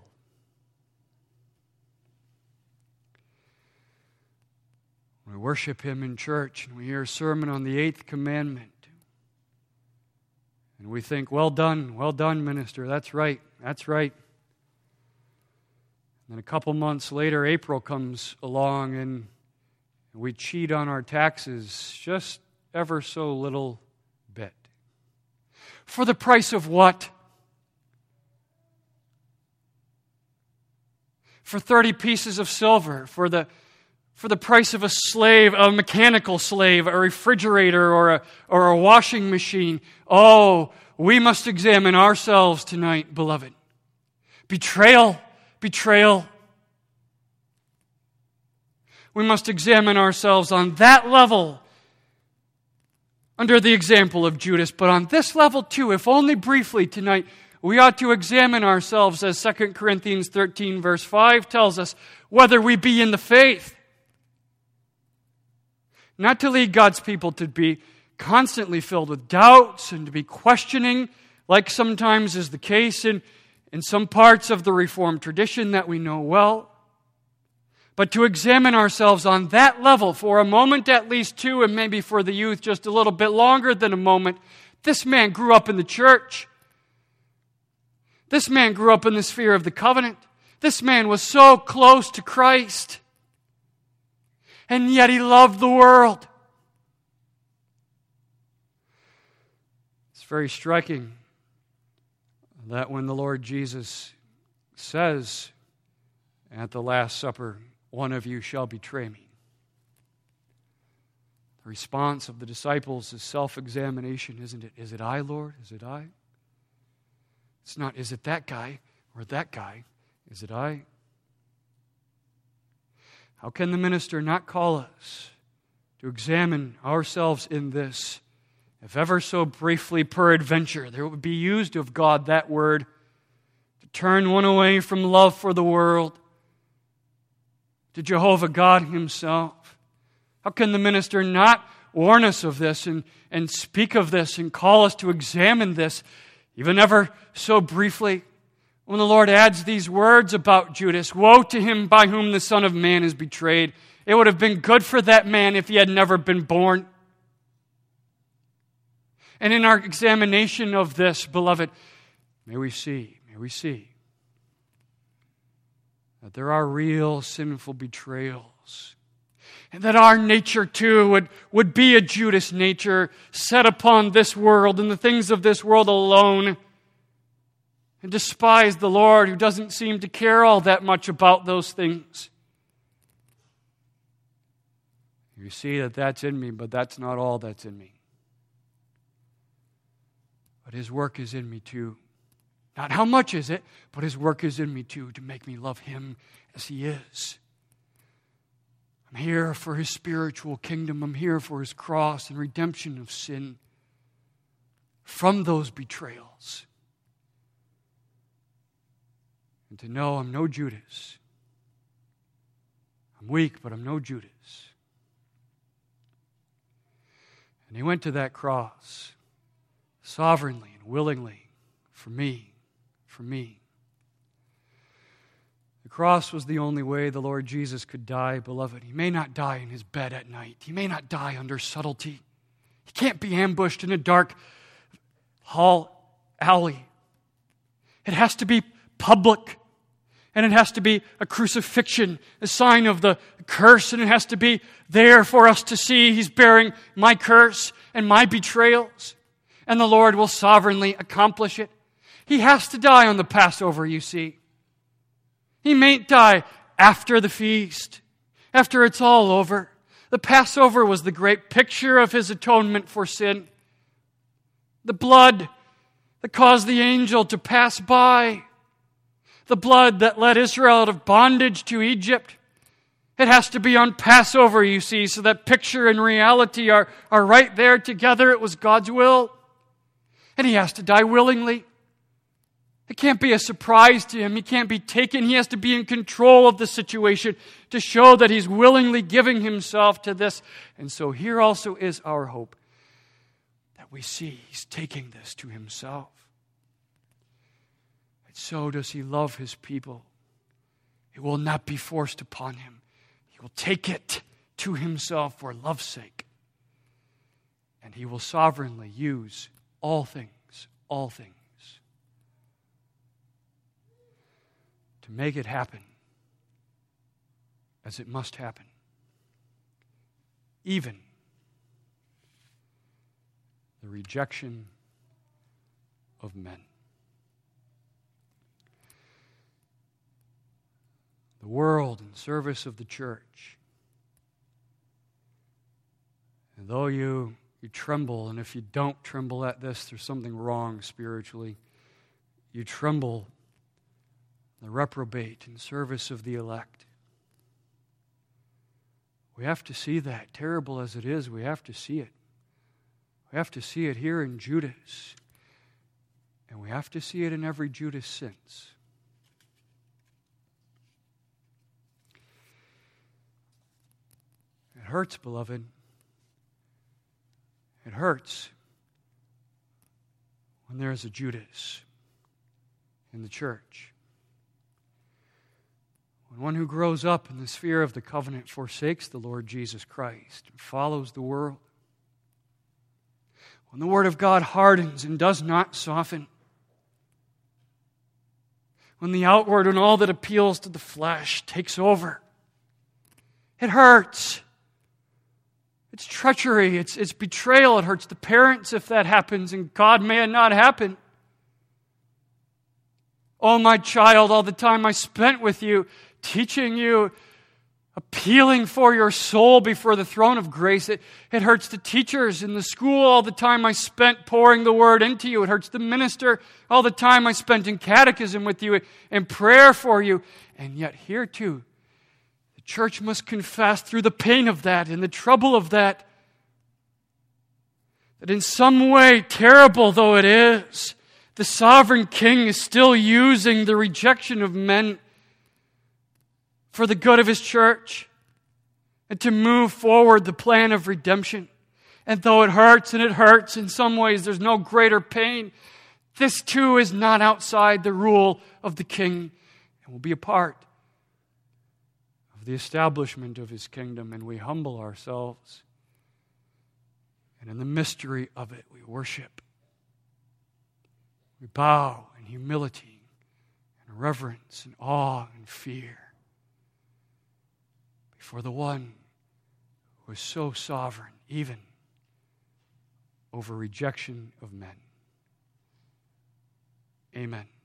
We worship Him in church, and we hear a sermon on the eighth commandment, and we think, well done, well done, minister, that's right, that's right. And a couple months later, April comes along, and we cheat on our taxes just ever so little bit. For the price of what? For thirty pieces of silver, for the for the price of a slave, a mechanical slave, a refrigerator, or a or a washing machine. Oh, we must examine ourselves tonight, beloved. Betrayal. Betrayal. We must examine ourselves on that level under the example of Judas. But on this level too, if only briefly tonight, we ought to examine ourselves, as Second Corinthians thirteen verse five tells us, whether we be in the faith. Not to lead God's people to be constantly filled with doubts and to be questioning, like sometimes is the case in, in some parts of the Reformed tradition that we know well. But to examine ourselves on that level for a moment at least too, and maybe for the youth just a little bit longer than a moment. This man grew up in the church. This man grew up in the sphere of the covenant. This man was so close to Christ. And yet he loved the world. It's very striking that when the Lord Jesus says at the Last Supper, "One of you shall betray me," the response of the disciples is self-examination, isn't it? Is it I, Lord? Is it I? It's not, is it that guy or that guy? Is it I? How can the minister not call us to examine ourselves in this, if ever so briefly peradventure there would be used of God that word to turn one away from love for the world to Jehovah God Himself? How can the minister not warn us of this and, and speak of this and call us to examine this, even ever so briefly? When the Lord adds these words about Judas, "Woe to him by whom the Son of Man is betrayed," it would have been good for that man if he had never been born. And in our examination of this, beloved, may we see, may we see that there are real sinful betrayals. And that our nature too would, would be a Judas nature, set upon this world and the things of this world alone, and despise the Lord who doesn't seem to care all that much about those things. You see that that's in me, but that's not all that's in me. But His work is in me too. Not how much is it, but His work is in me too, to make me love Him as He is. I'm here for His spiritual kingdom. I'm here for His cross and redemption of sin from those betrayals. And to know I'm no Judas. I'm weak, but I'm no Judas. And He went to that cross sovereignly and willingly for me, for me. The cross was the only way the Lord Jesus could die, beloved. He may not die in His bed at night. He may not die under subtlety. He can't be ambushed in a dark hall alley. It has to be public. And it has to be a crucifixion, a sign of the curse, and it has to be there for us to see He's bearing my curse and my betrayals. And the Lord will sovereignly accomplish it. He has to die on the Passover, you see. He mayn't die after the feast, after it's all over. The Passover was the great picture of His atonement for sin. The blood that caused the angel to pass by. The blood that led Israel out of bondage to Egypt. It has to be on Passover, you see, so that picture and reality are, are right there together. It was God's will. And He has to die willingly. It can't be a surprise to Him. He can't be taken. He has to be in control of the situation to show that He's willingly giving Himself to this. And so here also is our hope, that we see He's taking this to Himself. And so does He love His people. It will not be forced upon Him. He will take it to Himself for love's sake. And He will sovereignly use all things, all things, to make it happen as it must happen. Even the rejection of men. The world in service of the church. And though you, you tremble, and if you don't tremble at this, there's something wrong spiritually. You tremble, the reprobate in service of the elect. We have to see that, terrible as it is, we have to see it. We have to see it here in Judas. And we have to see it in every Judas since. It hurts, beloved. It hurts when there's a Judas in the church. When one who grows up in the sphere of the covenant forsakes the Lord Jesus Christ and follows the world. When the Word of God hardens and does not soften. when the outward and all that appeals to the flesh takes over. It hurts. It's treachery. It's, it's betrayal. It hurts the parents if that happens, and God may it not happen. Oh, my child, all the time I spent with you, teaching you, appealing for your soul before the throne of grace. It, it hurts the teachers in the school, all the time I spent pouring the word into you. It hurts the minister, all the time I spent in catechism with you and prayer for you. And yet here too, the church must confess through the pain of that and the trouble of that, that in some way, terrible though it is, the sovereign King is still using the rejection of men for the good of His church and to move forward the plan of redemption. And though it hurts, and it hurts in some ways, there's no greater pain, this too is not outside the rule of the King and will be a part of the establishment of His kingdom. And we humble ourselves, and in the mystery of it we worship. We bow in humility and reverence and awe and fear before the one who is so sovereign, even over rejection of men. Amen.